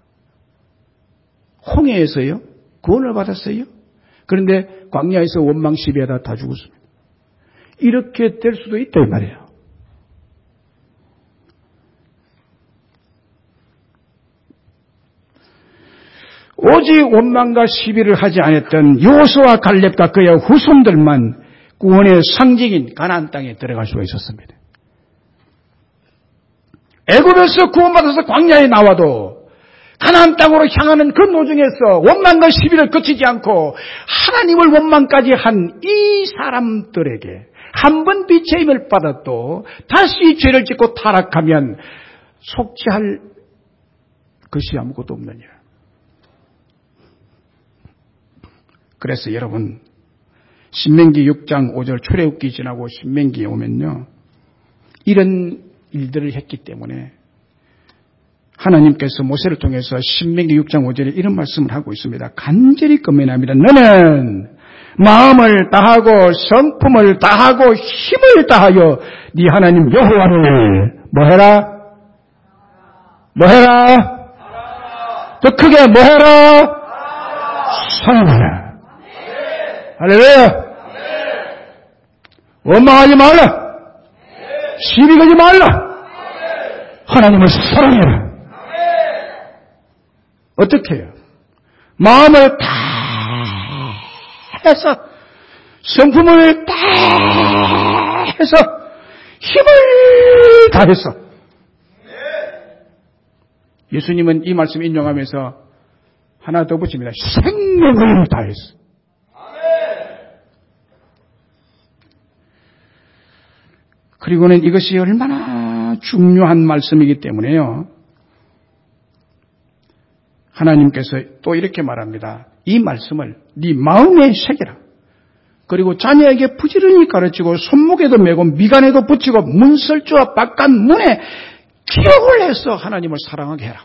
홍해에서요. 구원을 받았어요. 그런데 광야에서 원망 시비하다 다 죽었습니다. 이렇게 될 수도 있다 이 말이에요. 오직 원망과 시비를 하지 않았던 여호수아와 갈렙과 그의 후손들만 구원의 상징인 가나안 땅에 들어갈 수가 있었습니다. 애굽에서 구원받아서 광야에 나와도 가나안 땅으로 향하는 그 노중에서 원망과 시비를 그치지 않고 하나님을 원망까지 한 이 사람들에게 한 번 빛의 힘을 받아도 다시 죄를 짓고 타락하면 속죄할 것이 아무것도 없느냐. 그래서 여러분, 신명기 육 장 오 절 출애굽기 지나고 신명기에 오면요, 이런 일들을 했기 때문에 하나님께서 모세를 통해서 신명기 육 장 오 절에 이런 말씀을 하고 있습니다. 간절히 금면합니다. 너는 마음을 다하고 성품을 다하고 힘을 다하여 네 하나님 여호와를 뭐해라? 뭐해라? 더 크게 뭐해라? 사랑하라. 할렐루야. 원망하지 말라. 시비 걸지 말라. 하나님을 사랑해라. 어떻게 해요? 마음을 다 해서, 성품을 다 해서, 힘을 다해서. 예수님은 이 말씀 인용하면서 하나 더 붙입니다. 생명을 다해서. 그리고는 이것이 얼마나 중요한 말씀이기 때문에요, 하나님께서 또 이렇게 말합니다. 이 말씀을 네 마음에 새겨라. 그리고 자녀에게 부지런히 가르치고 손목에도 메고 미간에도 붙이고 문설주와 바깥 문에 기록을 해서 하나님을 사랑하게 해라.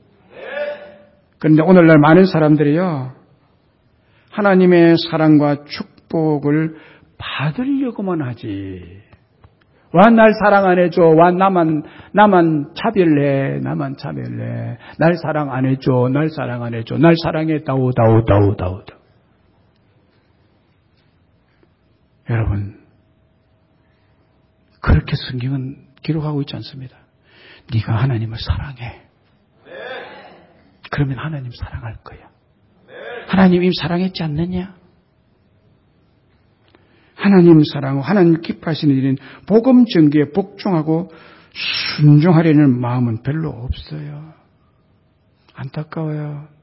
그런데 오늘날 많은 사람들이요, 하나님의 사랑과 축복을 받으려고만 하지. 와, 날 사랑 안 해줘. 와, 나만, 나만 차별해. 나만 차별해. 날 사랑 안 해줘. 날 사랑 안 해줘. 날 사랑해. 다오, 다오, 다오, 다오. 여러분, 그렇게 성경은 기록하고 있지 않습니다. 네가 하나님을 사랑해. 그러면 하나님 사랑할 거야. 하나님 이미 사랑했지 않느냐? 하나님 사랑하고 하나님 기뻐하시는 일은 복음 전개에 복종하고 순종하려는 마음은 별로 없어요. 안타까워요.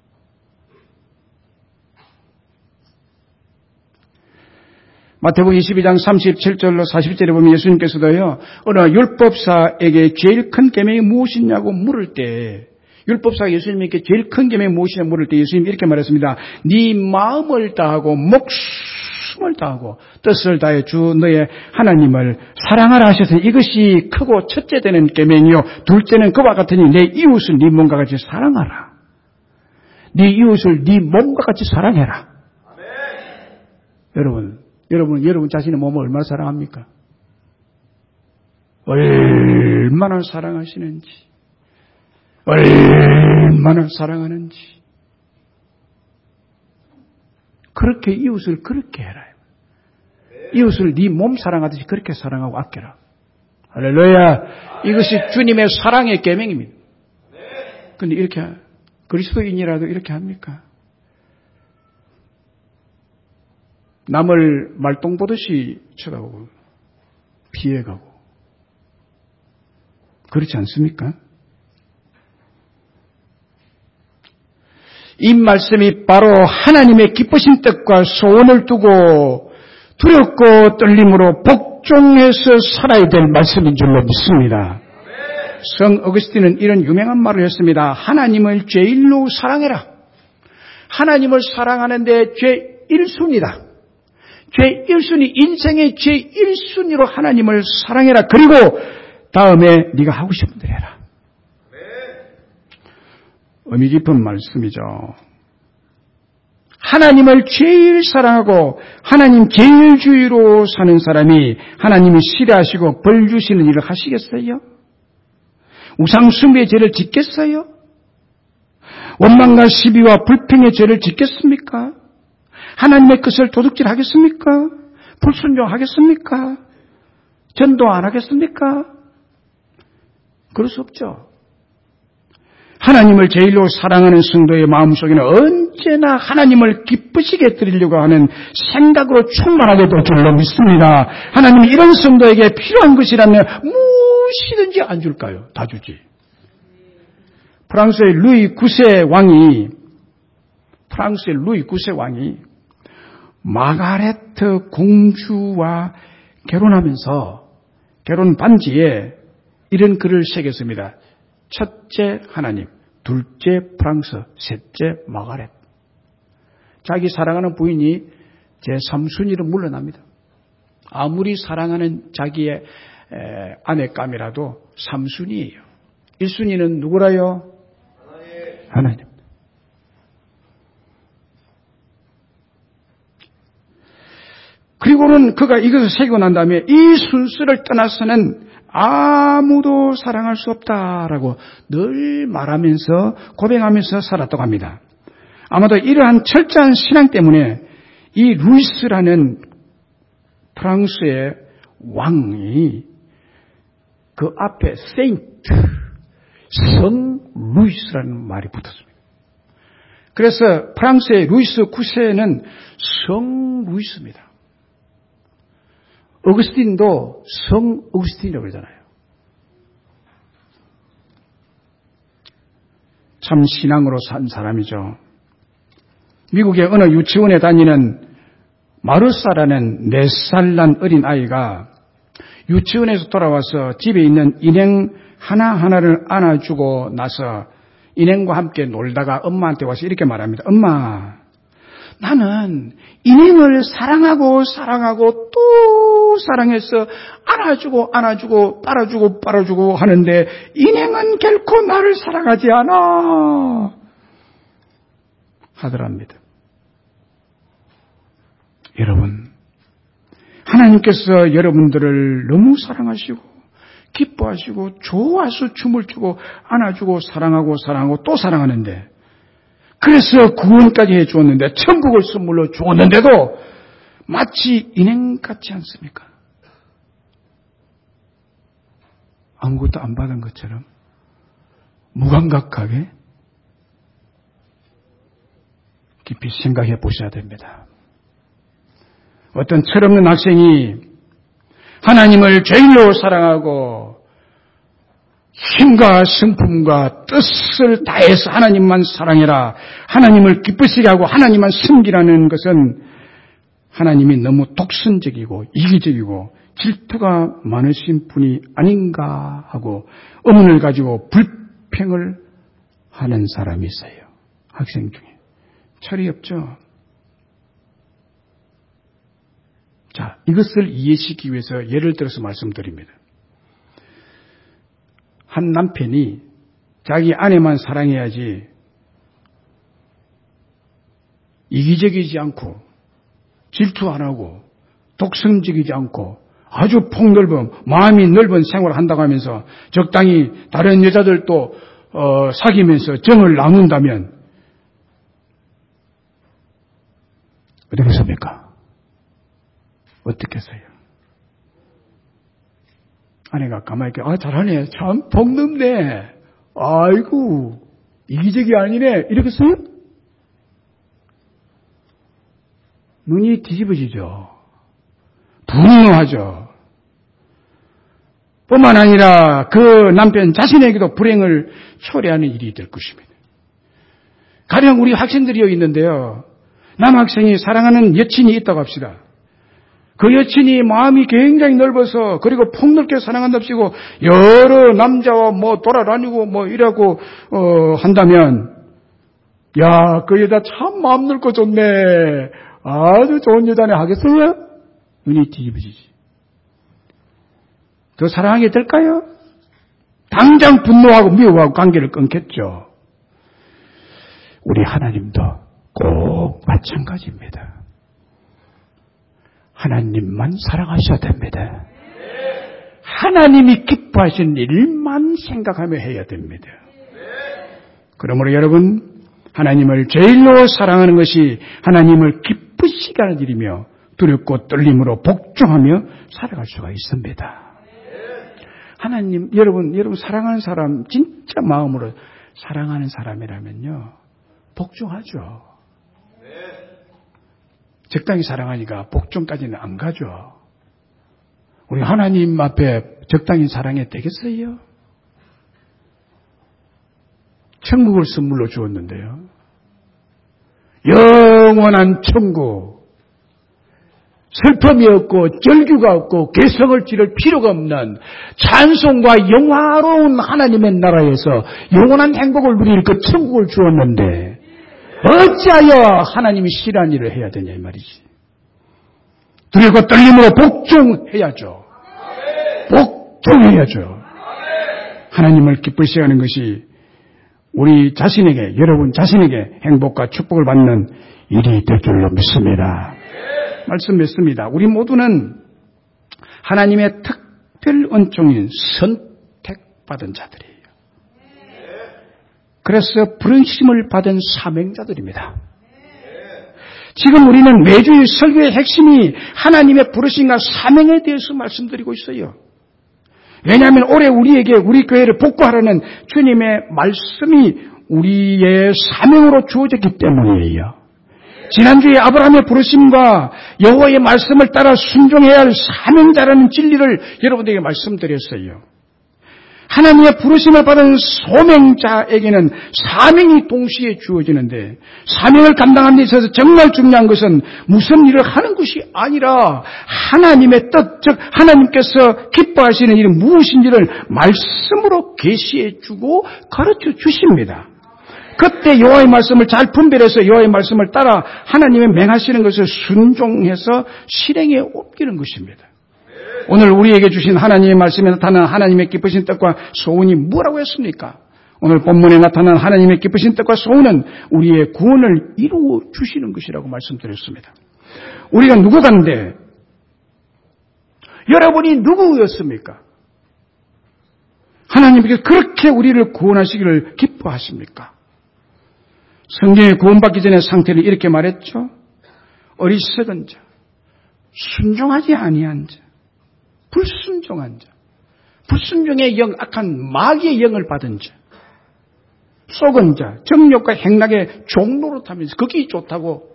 마태복음 이십이 장 삼십칠 절로 사십 절에 보면 예수님께서도요, 어느 율법사에게 제일 큰 계명이 무엇이냐고 물을 때, 율법사가 예수님에게 제일 큰 계명이 무엇이냐고 물을 때 예수님이 이렇게 말했습니다. 네 마음을 다하고 목숨을 다하고 뜻을 다해 주 너의 하나님을 사랑하라 하셔서 이것이 크고 첫째 되는 계명이요, 둘째는 그와 같으니 내 이웃을 네 몸과 같이 사랑하라. 네 이웃을 네 몸과 같이 사랑해라. 아멘. 여러분, 여러분, 여러분 자신의 몸을 얼마나 사랑합니까? 얼마나 사랑하시는지, 얼마나 사랑하는지. 그렇게 이웃을 그렇게 해라. 이웃을 네 몸 사랑하듯이 그렇게 사랑하고 아껴라. 할렐루야. 이것이 주님의 사랑의 계명입니다. 그런데 이렇게 그리스도인이라도 이렇게 합니까? 남을 말똥 보듯이 쳐다보고 피해가고 그렇지 않습니까? 이 말씀이 바로 하나님의 기쁘신 뜻과 소원을 두고 두렵고 떨림으로 복종해서 살아야 될 말씀인 줄로 믿습니다. 성 어거스틴은 이런 유명한 말을 했습니다. 하나님을 제일로 사랑해라. 하나님을 사랑하는데 제일 순위다. 제일 순위, 인생의 제일 순위로 하나님을 사랑해라. 그리고 다음에 네가 하고 싶은 대로 해라. 의미 깊은 말씀이죠. 하나님을 제일 사랑하고 하나님 제일 주의로 사는 사람이 하나님이 싫어하시고 벌 주시는 일을 하시겠어요? 우상 숭배의 죄를 짓겠어요? 원망과 시비와 불평의 죄를 짓겠습니까? 하나님의 뜻을 도둑질하겠습니까? 불순종하겠습니까? 전도 안 하겠습니까? 그럴 수 없죠. 하나님을 제일로 사랑하는 성도의 마음속에는 언제나 하나님을 기쁘시게 드리려고 하는 생각으로 충만하게 될 줄로 믿습니다. 하나님이 이런 성도에게 필요한 것이라면 무엇이든지 안 줄까요? 다 주지. 프랑스의 루이 구 세 왕이 프랑스의 루이 구 세 왕이 마가레트 공주와 결혼하면서 결혼 반지에 이런 글을 새겼습니다. 첫째 하나님, 둘째 프랑스, 셋째 마가렛. 자기 사랑하는 부인이 제삼순위로 물러납니다. 아무리 사랑하는 자기의 아내감이라도 삼순위예요. 일순위는 누구라요? 하나님. 그리고는 그가 이것을 새기고 난 다음에 이 순서를 떠나서는 아무도 사랑할 수 없다라고 늘 말하면서 고백하면서 살았다고 합니다. 아마도 이러한 철저한 신앙 때문에 이 루이스라는 프랑스의 왕이 그 앞에 세인트, 성 루이스라는 말이 붙었습니다. 그래서 프랑스의 루이스 구 세는 성 루이스입니다. 어거스틴도 성 어거스틴이라고 그러잖아요. 참 신앙으로 산 사람이죠. 미국의 어느 유치원에 다니는 마르사라는 네 살 난 어린 아이가 유치원에서 돌아와서 집에 있는 인형 하나하나를 안아주고 나서 인형과 함께 놀다가 엄마한테 와서 이렇게 말합니다. 엄마, 나는 인형을 사랑하고 사랑하고 또 사랑해서 안아주고 안아주고 빨아주고 빨아주고 하는데 인형은 결코 나를 사랑하지 않아 하더랍니다. 여러분, 하나님께서 여러분들을 너무 사랑하시고 기뻐하시고 좋아서 춤을 추고 안아주고 사랑하고 사랑하고 또 사랑하는데, 그래서 구원까지 해주었는데, 천국을 선물로 주었는데도 마치 인형 같지 않습니까? 아무것도 안 받은 것처럼 무감각하게 깊이 생각해 보셔야 됩니다. 어떤 철없는 학생이 하나님을 제일로 사랑하고 힘과 성품과 뜻을 다해서 하나님만 사랑해라, 하나님을 기쁘시게 하고 하나님만 섬기라는 것은 하나님이 너무 독선적이고 이기적이고 질투가 많으신 분이 아닌가 하고 의문을 가지고 불평을 하는 사람이 있어요. 학생 중에. 철이 없죠. 자, 이것을 이해시키기 위해서 예를 들어서 말씀드립니다. 한 남편이 자기 아내만 사랑해야지 이기적이지 않고 질투 안 하고 독선적이지 않고 아주 폭넓은 마음이 넓은 생활을 한다고 하면서 적당히 다른 여자들도 어, 사귀면서 정을 나눈다면 어떻겠습니까? 어떻겠어요? 아내가 가만히 있게, 아, 잘하네. 참, 폭넓네. 아이고, 이기적이 아니네. 이러겠어요? 눈이 뒤집어지죠. 분노하죠. 뿐만 아니라 그 남편 자신에게도 불행을 초래하는 일이 될 것입니다. 가령 우리 학생들이 여기 있는데요. 남학생이 사랑하는 여친이 있다고 합시다. 그 여친이 마음이 굉장히 넓어서 그리고 폭넓게 사랑한답시고 여러 남자와 뭐 돌아다니고 뭐 이라고 어, 한다면, 야, 그 여자 참 마음 넓고 좋네, 아주 좋은 여자네 하겠어요? 눈이 뒤집어지지. 더 사랑하게 될까요? 당장 분노하고 미워하고 관계를 끊겠죠. 우리 하나님도 꼭 마찬가지입니다. 하나님만 사랑하셔야 됩니다. 하나님이 기뻐하시는 일만 생각하며 해야 됩니다. 그러므로 여러분, 하나님을 제일로 사랑하는 것이 하나님을 기쁘시게 하는 일이며 두렵고 떨림으로 복종하며 살아갈 수가 있습니다. 하나님, 여러분, 여러분 사랑하는 사람 진짜 마음으로 사랑하는 사람이라면요, 복종하죠. 적당히 사랑하니까 복종까지는 안 가죠. 우리 하나님 앞에 적당히 사랑해 되겠어요? 천국을 선물로 주었는데요. 영원한 천국. 슬픔이 없고 절규가 없고 개성을 지를 필요가 없는 찬송과 영화로운 하나님의 나라에서 영원한 행복을 누릴 그 천국을 주었는데 어찌하여 하나님이 싫어하는 일을 해야 되냐 이 말이지. 두려움과 떨림으로 복종해야죠. 복종해야죠. 하나님을 기쁘시게 하는 것이 우리 자신에게, 여러분 자신에게 행복과 축복을 받는 일이 될 줄로 믿습니다. 말씀 맺습니다. 우리 모두는 하나님의 특별 은총인 선택받은 자들이에요. 그래서 부르심을 받은 사명자들입니다. 지금 우리는 매주의 설교의 핵심이 하나님의 부르심과 사명에 대해서 말씀드리고 있어요. 왜냐하면 올해 우리에게 우리 교회를 복구하라는 주님의 말씀이 우리의 사명으로 주어졌기 때문이에요. 지난주에 아브라함의 부르심과 여호와의 말씀을 따라 순종해야 할 사명자라는 진리를 여러분들에게 말씀드렸어요. 하나님의 부르심을 받은 소명자에게는 사명이 동시에 주어지는데 사명을 감당하는 데 있어서 정말 중요한 것은 무슨 일을 하는 것이 아니라 하나님의 뜻, 즉 하나님께서 기뻐하시는 일은 무엇인지를 말씀으로 계시해 주고 가르쳐 주십니다. 그때 여호와의 말씀을 잘 분별해서 여호와의 말씀을 따라 하나님의 맹하시는 것을 순종해서 실행에 옮기는 것입니다. 오늘 우리에게 주신 하나님의 말씀에 나타난 하나님의 기쁘신 뜻과 소원이 뭐라고 했습니까? 오늘 본문에 나타난 하나님의 기쁘신 뜻과 소원은 우리의 구원을 이루어 주시는 것이라고 말씀드렸습니다. 우리가 누구간데 여러분이 누구였습니까? 하나님께서 그렇게 우리를 구원하시기를 기뻐하십니까? 성경에 구원받기 전의 상태를 이렇게 말했죠. 어리석은 자, 순종하지 아니한 자, 불순종한 자, 불순종의 영, 악한 마귀의 영을 받은 자, 속은 자, 정욕과 행락의 종로로 타면서 그게 좋다고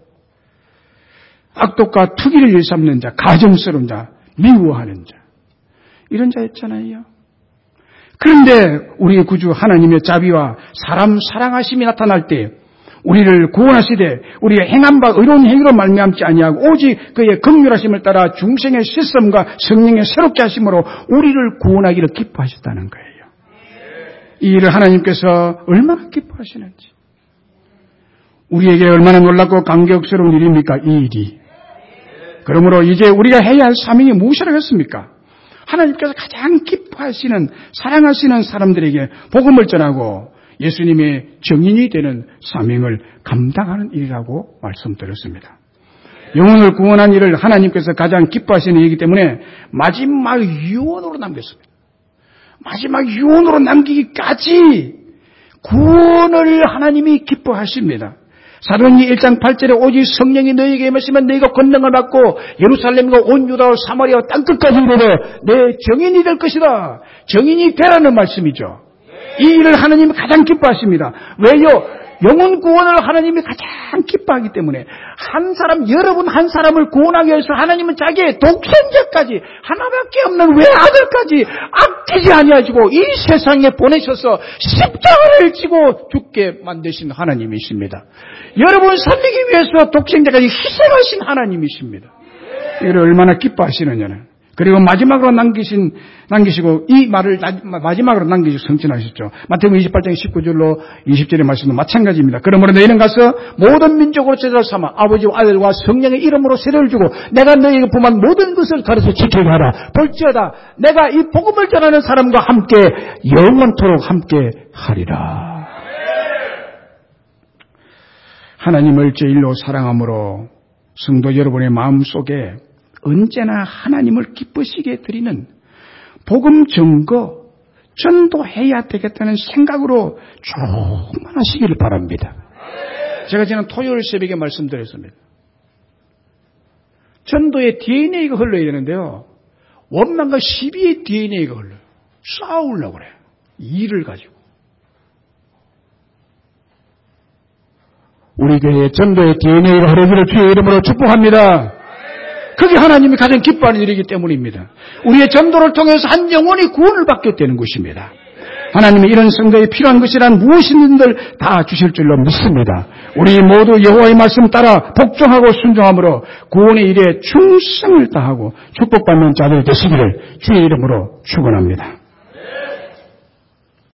악독과 투기를 일삼는 자, 가정스러운 자, 미워하는 자, 이런 자였잖아요. 그런데 우리의 구주 하나님의 자비와 사람 사랑하심이 나타날 때 우리를 구원하시되 우리의 행한 바 의로운 행위로 말미암지 아니하고 오직 그의 긍휼하심을 따라 중생의 실성과 성령의 새롭게 하심으로 우리를 구원하기를 기뻐하셨다는 거예요. 이 일을 하나님께서 얼마나 기뻐하시는지, 우리에게 얼마나 놀랍고 감격스러운 일입니까? 이 일이. 그러므로 이제 우리가 해야 할 사명이 무엇이라고 했습니까? 하나님께서 가장 기뻐하시는, 사랑하시는 사람들에게 복음을 전하고 예수님의 증인이 되는 사명을 감당하는 일이라고 말씀드렸습니다. 영혼을 구원한 일을 하나님께서 가장 기뻐하시는 일이기 때문에 마지막 유언으로 남겼습니다. 마지막 유언으로 남기기까지 구원을 하나님이 기뻐하십니다. 사도행전 일 장 팔 절에 오직 성령이 너희에게 임하시면 너희가 권능을 받고 예루살렘과 온 유다와 사마리아와 땅끝까지 이르러 내 증인이 될 것이다. 증인이 되라는 말씀이죠. 이 일을 하나님이 가장 기뻐하십니다. 왜요? 영혼 구원을 하나님이 가장 기뻐하기 때문에 한 사람, 여러분 한 사람을 구원하기 위해서 하나님은 자기의 독생자까지, 하나밖에 없는 외아들까지 아끼지 아니하시고 이 세상에 보내셔서 십자가를 지고 죽게 만드신 하나님이십니다. 여러분 살리기 위해서 독생자까지 희생하신 하나님이십니다. 이를 얼마나 기뻐하시느냐는. 그리고 마지막으로 남기신, 남기시고, 이 말을 마지막으로 남기시고 성취하셨죠. 마태복음 이십팔 장 십구 절로 이십 절의 말씀도 마찬가지입니다. 그러므로 너희는 가서 모든 민족으로 제자를 삼아 아버지와 아들과 성령의 이름으로 세례를 주고 내가 너희에게 분한 모든 것을 가르쳐 지키게 하라. 볼지어다 내가 이 복음을 전하는 사람과 함께 영원토록 함께 하리라. 하나님을 제일로 사랑함으로 성도 여러분의 마음속에 언제나 하나님을 기쁘시게 드리는 복음 증거, 전도해야 되겠다는 생각으로 충만하시기를 바랍니다. 제가 지난 토요일 새벽에 말씀드렸습니다. 전도의 디엔에이가 흘러야 되는데요. 원망과 시비의 디엔에이가 흘러요. 싸우려고 그래요. 일을 가지고. 우리 교회의 전도의 디엔에이가 흐르기를 주의 이름으로 축복합니다. 그게 하나님이 가장 기뻐하는 일이기 때문입니다. 우리의 전도를 통해서 한 영혼이 구원을 받게 되는 것입니다. 하나님이 이런 성도에 필요한 것이란 무엇이든들 다 주실 줄로 믿습니다. 우리 모두 여호와의 말씀 따라 복종하고 순종함으로 구원의 일에 충성을 다하고 축복받는 자들 되시기를 주의 이름으로 축원합니다.